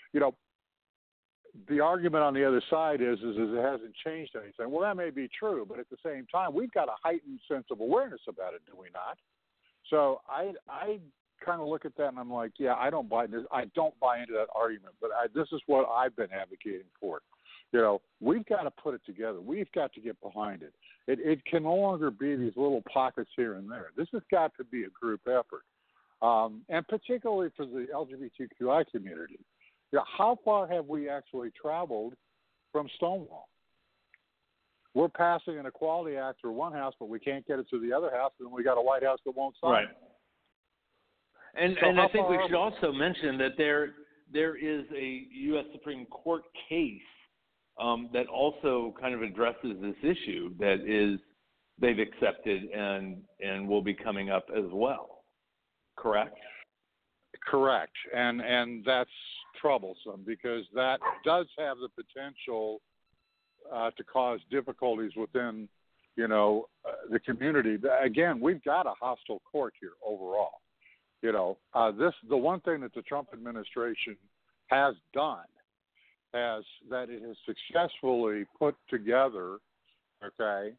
The argument on the other side is it hasn't changed anything. Well, that may be true, but at the same time, we've got a heightened sense of awareness about it, do we not? So I kind of look at that and I'm like, yeah, I don't buy this. I don't buy into that argument, but this is what I've been advocating for. We've got to put it together. We've got to get behind it. It can no longer be these little pockets here and there. This has got to be a group effort, and particularly for the LGBTQI community. How far have we actually traveled from Stonewall? We're passing an Equality Act through one house, but we can't get it to the other house, and then we got a White House that won't sign it. And I think we should also mention that there is a U.S. Supreme Court case that also kind of addresses this issue that they've accepted and will be coming up as well. Correct? Correct, and that's troublesome because that does have the potential to cause difficulties within, the community. Again, we've got a hostile court here overall. The one thing that the Trump administration has done is that it has successfully put together, okay,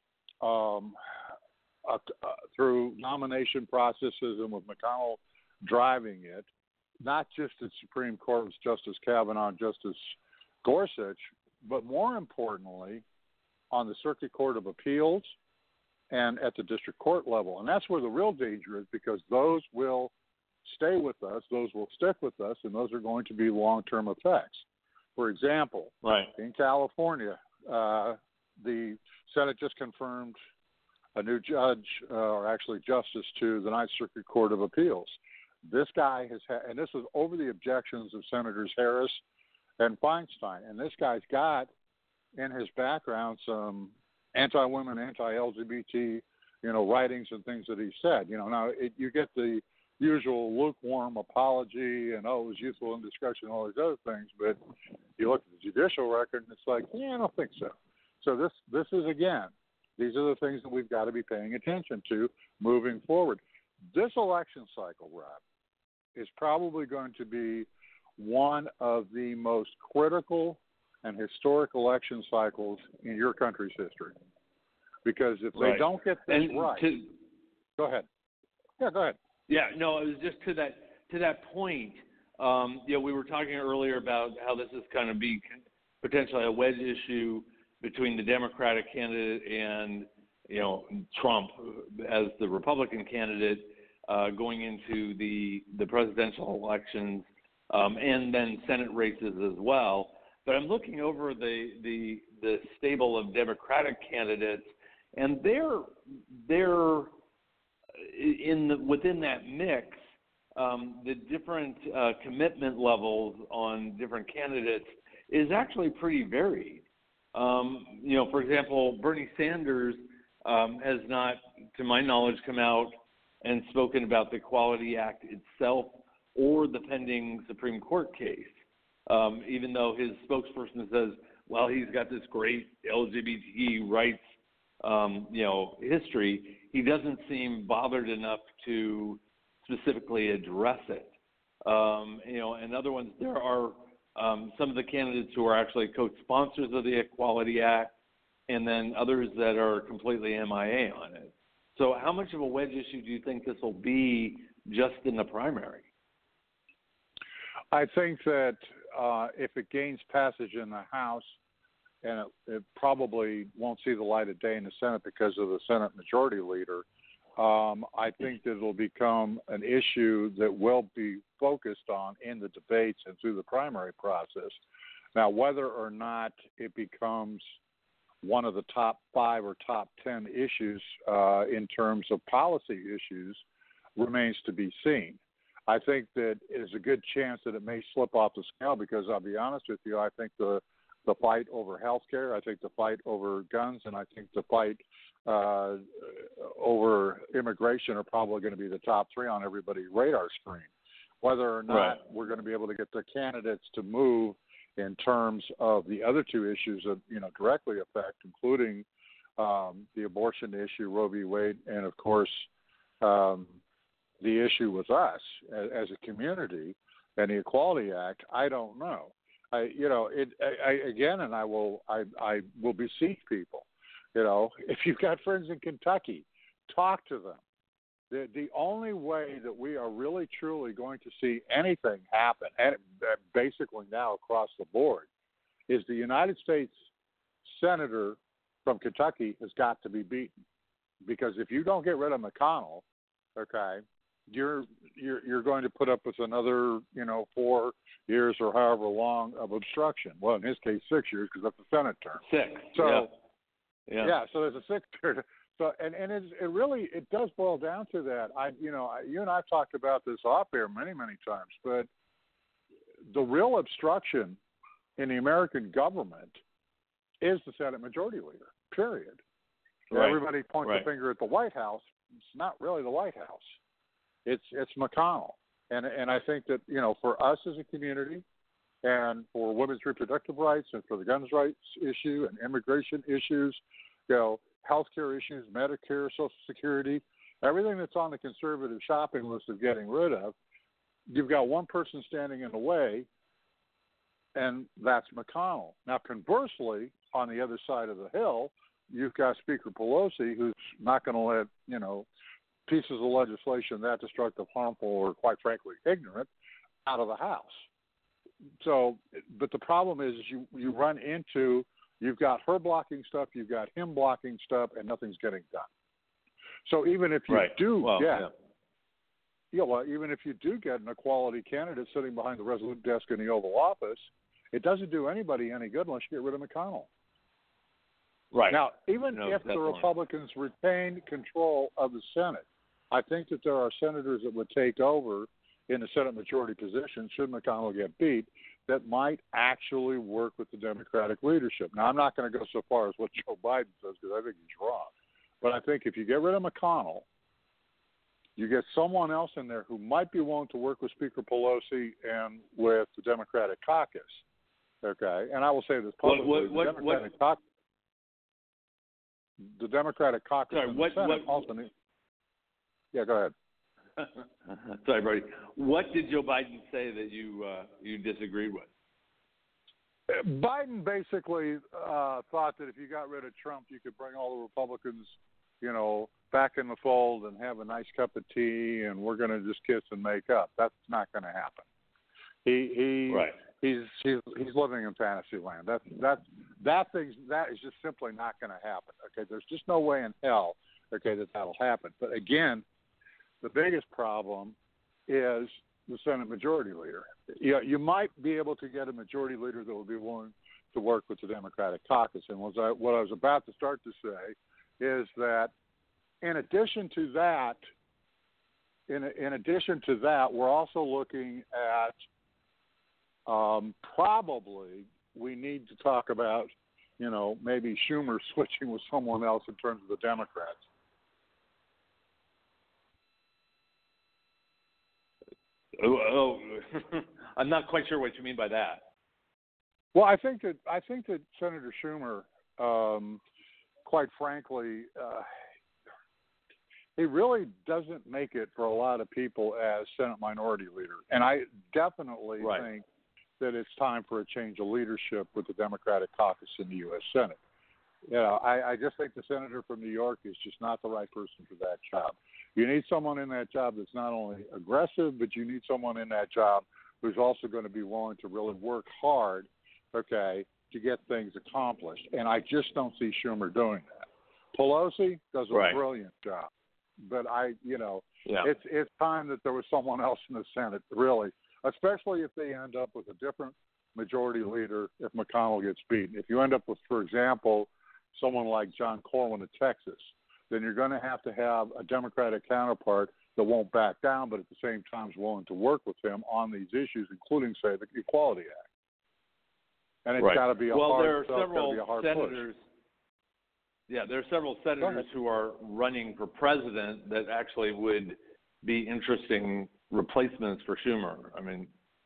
through nomination processes and with McConnell driving it, not just at Supreme Court with Justice Kavanaugh and Justice Gorsuch, but more importantly, on the Circuit Court of Appeals and at the district court level. And that's where the real danger is, because those will stay with us, those will stick with us, and those are going to be long-term effects. For example, in California, the Senate just confirmed a new judge, or actually justice, to the Ninth Circuit Court of Appeals. This guy has had, and this was over the objections of Senators Harris and Feinstein, and this guy's got in his background some anti-women, anti-LGBT, writings and things that he said. Now you get the usual lukewarm apology and, it was youthful indiscretion and all these other things, but you look at the judicial record and it's like, I don't think so. So this is, again, these are the things that we've got to be paying attention to moving forward. This election cycle, Rob, is probably going to be one of the most critical and historic election cycles in your country's history. Because if they don't get this right, go ahead. Yeah, go ahead. Yeah, no, it was just to that point. We were talking earlier about how this is going to be potentially a wedge issue between the Democratic candidate and Trump as the Republican candidate going into the presidential elections and then Senate races as well. But I'm looking over the stable of Democratic candidates, and they're within that mix. The different commitment levels on different candidates is actually pretty varied. For example, Bernie Sanders has not, to my knowledge, come out and spoken about the Equality Act itself or the pending Supreme Court case, even though his spokesperson says, well, he's got this great LGBT rights, history. He doesn't seem bothered enough to specifically address it. And other ones, there are some of the candidates who are actually co-sponsors of the Equality Act, and then others that are completely MIA on it. So how much of a wedge issue do you think this will be just in the primary? I think that if it gains passage in the House, and it probably won't see the light of day in the Senate because of the Senate Majority Leader, I think that it'll become an issue that will be focused on in the debates and through the primary process. Now, whether or not it becomes one of the top 5 or top 10 issues in terms of policy issues remains to be seen. I think that there's a good chance that it may slip off the scale because I'll be honest with you, I think the fight over health care, I think the fight over guns, and I think the fight over immigration are probably going to be the top 3 on everybody's radar screen. Whether or not we're going to be able to get the candidates to move in terms of the other 2 issues that directly affect, including the abortion issue, Roe v. Wade, and of course the issue with us as a community and the Equality Act, I don't know. I will beseech people. If you've got friends in Kentucky, talk to them. The only way that we are really truly going to see anything happen, and basically now across the board, is the United States senator from Kentucky has got to be beaten. Because if you don't get rid of McConnell, okay, you're going to put up with another 4 years or however long of obstruction. Well, in his case, 6 years because that's the Senate term. 6. So yeah. So there's a 6th period. So and it does boil down to that. You and I've talked about this off air many times, but the real obstruction in the American government is the Senate Majority Leader. Period. Right. Everybody points the finger at the White House. It's not really the White House. It's McConnell. And I think that for us as a community, and for women's reproductive rights, and for the guns rights issue and immigration issues, healthcare issues, Medicare, Social Security, everything that's on the conservative shopping list of getting rid of, you've got one person standing in the way, and that's McConnell. Now, conversely, on the other side of the hill, you've got Speaker Pelosi, who's not going to let, pieces of legislation that destructive, harmful, or quite frankly, ignorant out of the House. So, but the problem is you run into, you've got her blocking stuff, you've got him blocking stuff, and nothing's getting done. So even if you even if you do get an equality candidate sitting behind the resolute desk in the Oval Office, it doesn't do anybody any good unless you get rid of McConnell. Right. Now, even if the Republicans retain control of the Senate, I think that there are senators that would take over in the Senate majority position should McConnell get beat that might actually work with the Democratic leadership. Now, I'm not going to go so far as what Joe Biden says because I think he's wrong. But I think if you get rid of McConnell, you get someone else in there who might be willing to work with Speaker Pelosi and with the Democratic caucus. Okay? And I will say this publicly. The Democratic caucus in the Senate also needs... Yeah, go ahead. Sorry, Brody. What did Joe Biden say that you disagreed with? Biden basically thought that if you got rid of Trump, you could bring all the Republicans, back in the fold and have a nice cup of tea, and we're going to just kiss and make up. That's not going to happen. He's living in fantasy land. That is just simply not going to happen. Okay, there's just no way in hell, that'll happen. But again, the biggest problem is the Senate Majority Leader. You might be able to get a Majority Leader that will be willing to work with the Democratic caucus. And what I was about to start to say is that in addition to that, we're also looking at probably we need to talk about, maybe Schumer switching with someone else in terms of the Democrats. Oh, I'm not quite sure what you mean by that. Well, I think that Senator Schumer, quite frankly, he really doesn't make it for a lot of people as Senate Minority Leader, and I definitely think that it's time for a change of leadership with the Democratic caucus in the U.S. Senate. I just think the senator from New York is just not the right person for that job. You need someone in that job that's not only aggressive, but you need someone in that job who's also going to be willing to really work hard, to get things accomplished. And I just don't see Schumer doing that. Pelosi does a brilliant job, but it's time that there was someone else in the Senate, really, especially if they end up with a different majority leader if McConnell gets beaten. If you end up with, for example, someone like John Corwin of Texas, then you're going to have a Democratic counterpart that won't back down, but at the same time is willing to work with him on these issues, including, say, the Equality Act. And it's got to be a hard senators. Push. Yeah, there are several senators who are running for president that actually would be interesting replacements for Schumer. I mean,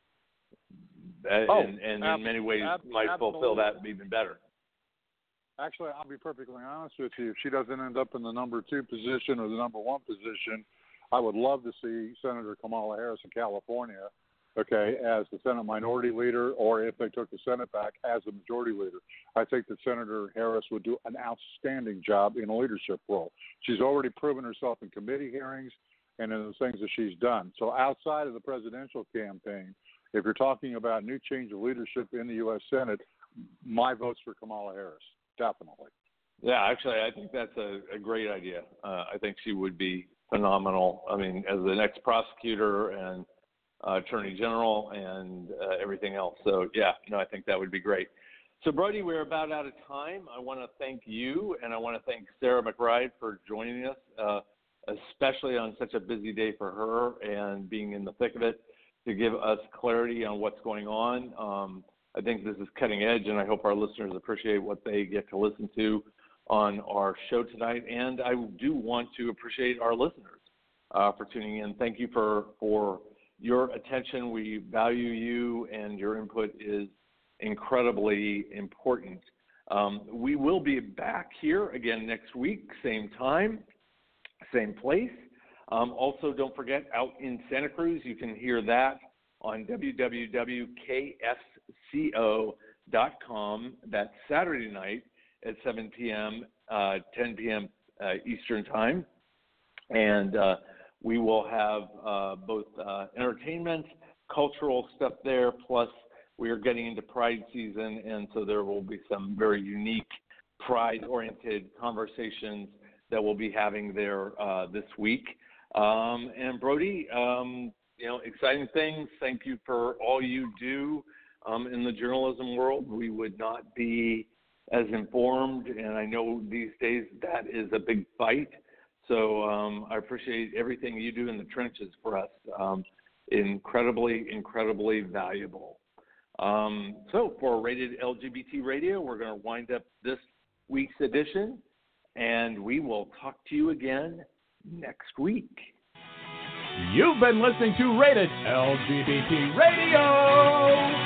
and in many ways might fulfill that even better. Actually, I'll be perfectly honest with you. If she doesn't end up in the number 2 position or the number 1 position, I would love to see Senator Kamala Harris in California, as the Senate Minority Leader, or if they took the Senate back, as the Majority Leader. I think that Senator Harris would do an outstanding job in a leadership role. She's already proven herself in committee hearings and in the things that she's done. So outside of the presidential campaign, if you're talking about new change of leadership in the U.S. Senate, my vote's for Kamala Harris. Definitely. Yeah, actually, I think that's a great idea. I think she would be phenomenal. I mean, as the next prosecutor and attorney general and everything else. So, I think that would be great. So, Brody, we're about out of time. I want to thank you, and I want to thank Sarah McBride for joining us, especially on such a busy day for her and being in the thick of it to give us clarity on what's going on. I think this is cutting edge, and I hope our listeners appreciate what they get to listen to on our show tonight. And I do want to appreciate our listeners for tuning in. Thank you for your attention. We value you, and your input is incredibly important. We will be back here again next week, same time, same place. Also, don't forget, out in Santa Cruz, you can hear that on www.ksco.com. That's Saturday night at 7 p.m., 10 p.m. Eastern Time. And we will have both entertainment, cultural stuff there, plus we are getting into Pride season, and so there will be some very unique Pride-oriented conversations that we'll be having there this week. And Brody, exciting things. Thank you for all you do in the journalism world. We would not be as informed, and I know these days that is a big fight. So I appreciate everything you do in the trenches for us. Incredibly, incredibly valuable. So for Rated LGBT Radio, we're going to wind up this week's edition, and we will talk to you again next week. You've been listening to Rated LGBT Radio.